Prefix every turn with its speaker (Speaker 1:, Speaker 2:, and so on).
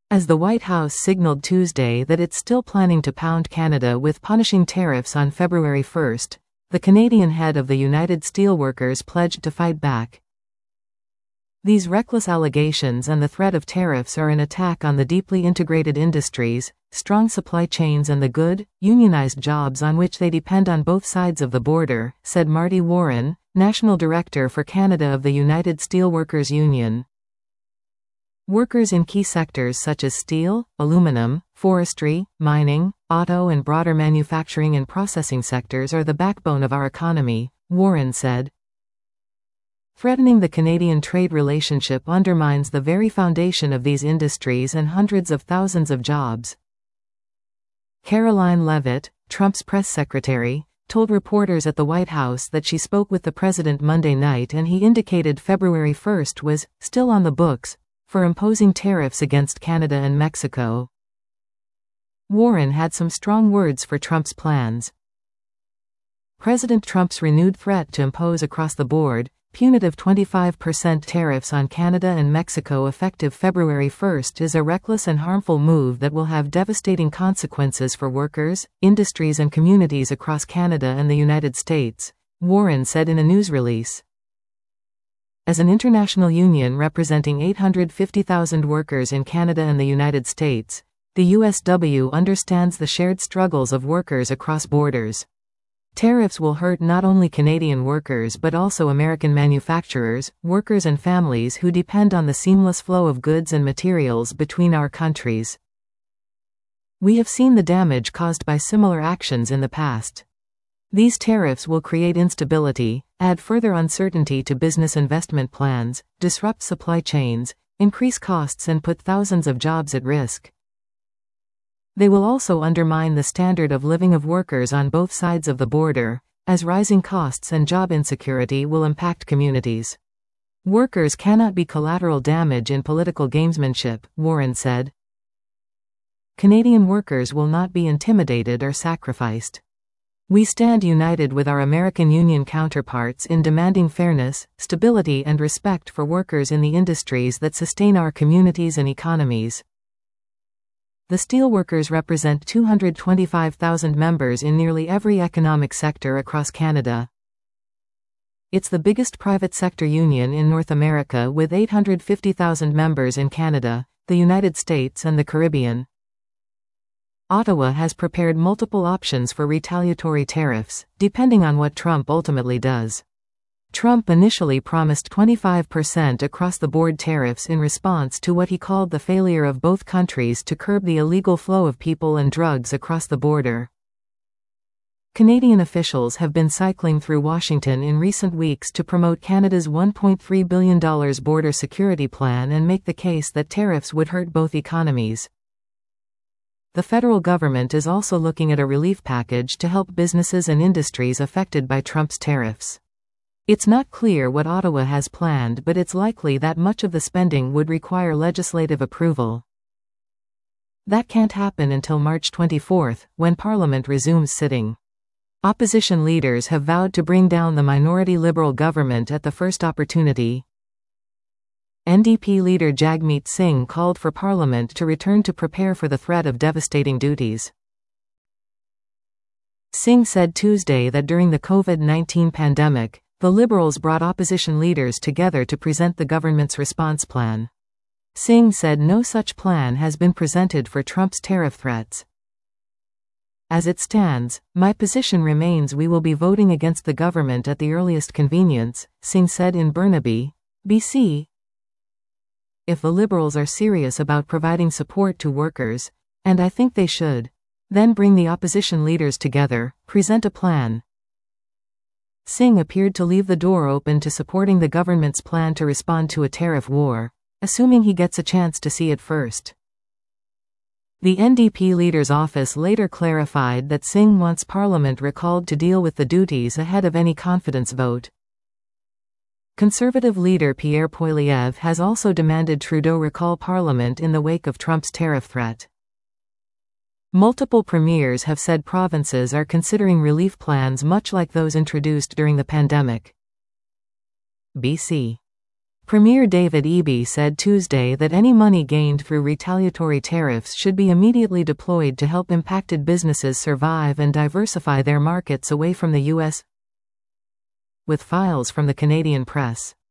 Speaker 1: As the White House signaled Tuesday that it's still planning to pound Canada with punishing tariffs on February 1, the Canadian head of the United Steelworkers pledged to fight back. These reckless allegations and the threat of tariffs are an attack on the deeply integrated industries, strong supply chains and the good, unionized jobs on which they depend on both sides of the border, said Marty Warren, National Director for Canada of the United Steelworkers Union. Workers in key sectors such as steel, aluminum, forestry, mining, auto and broader manufacturing and processing sectors are the backbone of our economy, Warren said. Threatening the Canadian trade relationship undermines the very foundation of these industries and hundreds of thousands of jobs. Caroline Leavitt, Trump's press secretary, told reporters at the White House that she spoke with the president Monday night and he indicated February 1 was still on the books for imposing tariffs against Canada and Mexico. Warren had some strong words for Trump's plans. President Trump's renewed threat to impose across the board punitive 25% tariffs on Canada and Mexico effective February 1 is a reckless and harmful move that will have devastating consequences for workers, industries and communities across Canada and the United States, Warren said in a news release. As an international union representing 850,000 workers in Canada and the United States, the USW understands the shared struggles of workers across borders. Tariffs will hurt not only Canadian workers but also American manufacturers, workers and families who depend on the seamless flow of goods and materials between our countries. We have seen the damage caused by similar actions in the past. These tariffs will create instability, add further uncertainty to business investment plans, disrupt supply chains, increase costs and put thousands of jobs at risk. They will also undermine the standard of living of workers on both sides of the border, as rising costs and job insecurity will impact communities. Workers cannot be collateral damage in political gamesmanship, Warren said. Canadian workers will not be intimidated or sacrificed. We stand united with our American union counterparts in demanding fairness, stability and respect for workers in the industries that sustain our communities and economies. The steelworkers represent 225,000 members in nearly every economic sector across Canada. It's the biggest private sector union in North America with 850,000 members in Canada, the United States and the Caribbean. Ottawa has prepared multiple options for retaliatory tariffs, depending on what Trump ultimately does. Trump initially promised 25% across-the-board tariffs in response to what he called the failure of both countries to curb the illegal flow of people and drugs across the border. Canadian officials have been cycling through Washington in recent weeks to promote Canada's $1.3 billion border security plan and make the case that tariffs would hurt both economies. The federal government is also looking at a relief package to help businesses and industries affected by Trump's tariffs. It's not clear what Ottawa has planned, but it's likely that much of the spending would require legislative approval. That can't happen until March 24, when Parliament resumes sitting. Opposition leaders have vowed to bring down the minority Liberal government at the first opportunity. NDP leader Jagmeet Singh called for Parliament to return to prepare for the threat of devastating duties. Singh said Tuesday that during the COVID-19 pandemic, the Liberals brought opposition leaders together to present the government's response plan. Singh said no such plan has been presented for Trump's tariff threats. As it stands, my position remains we will be voting against the government at the earliest convenience, Singh said in Burnaby, BC. If the Liberals are serious about providing support to workers, and I think they should, then bring the opposition leaders together, present a plan. Singh appeared to leave the door open to supporting the government's plan to respond to a tariff war, assuming he gets a chance to see it first. The NDP leader's office later clarified that Singh wants Parliament recalled to deal with the duties ahead of any confidence vote. Conservative leader Pierre Poilievre has also demanded Trudeau recall Parliament in the wake of Trump's tariff threat. Multiple premiers have said provinces are considering relief plans much like those introduced during the pandemic. BC. Premier David Eby said Tuesday that any money gained through retaliatory tariffs should be immediately deployed to help impacted businesses survive and diversify their markets away from the U.S. With files from the Canadian press.